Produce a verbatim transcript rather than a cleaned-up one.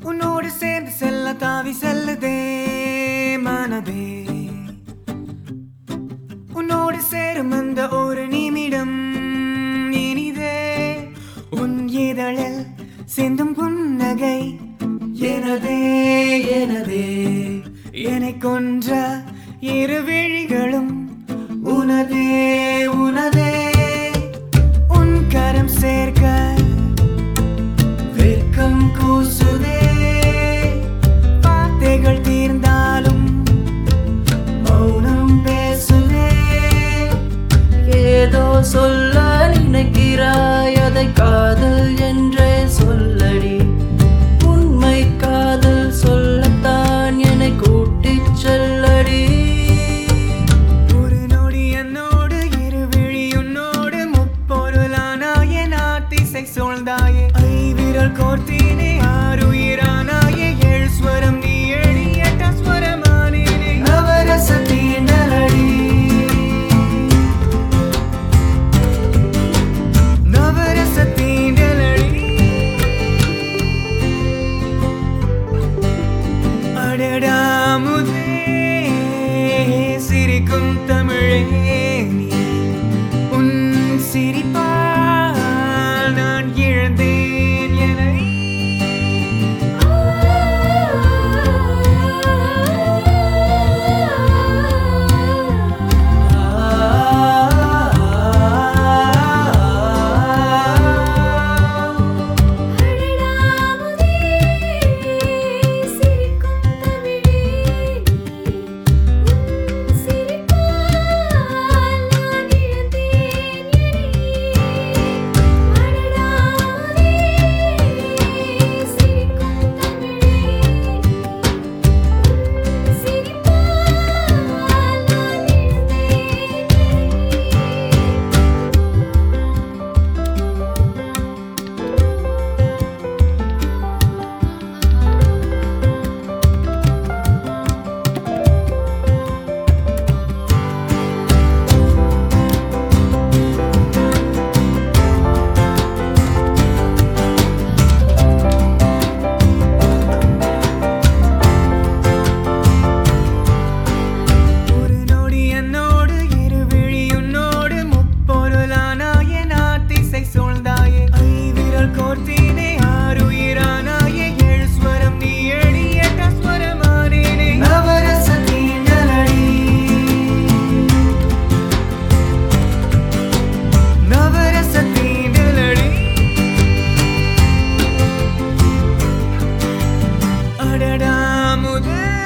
உன்னோடு சேர்ந்து செல்ல தாவி செல்லுதே மனதே. உன்னோடு சேரும் அந்த ஒரு நிமிடம் இனிதே. உன் இதழில் சிந்தும் புன்னகை எனதே எனதே. என்னை கொன்ற இரு விழிகளும் உனதே உனதே. உன் கரம் சேர்க்க வெட்கம் கூசுதே. வார்த்தைகள் தீர்ந்தாலும் மௌனம் பேசுதே. ஏதோ சொல்ல நினைக்கிறாய், அதை காதல் என்றே சொல்லடி. உண்மை காதல் சொல்லத்தான் என்னை கூட்டிச் செல்லடி. ஒரு நொடி என்னோடு இரு விழி உன்னோடு முப்பொருளானா என் ஆத்திசை சூழ்ந்தாயே. ஐவிரல் கோர்த்தீனே ஆறுயிரானாயே. ஏழு ஸ்வரம் நீ எழி எட்டாம் ஸ்வரமானேனே. நவரச தீண்டலடி நவரச தீண்டலடி. அடடா முதே சிரிக்கும் தமிழே நீ. உன் சிரிப்பால் நான் இழந்தேன் என்னை. அடடா முதே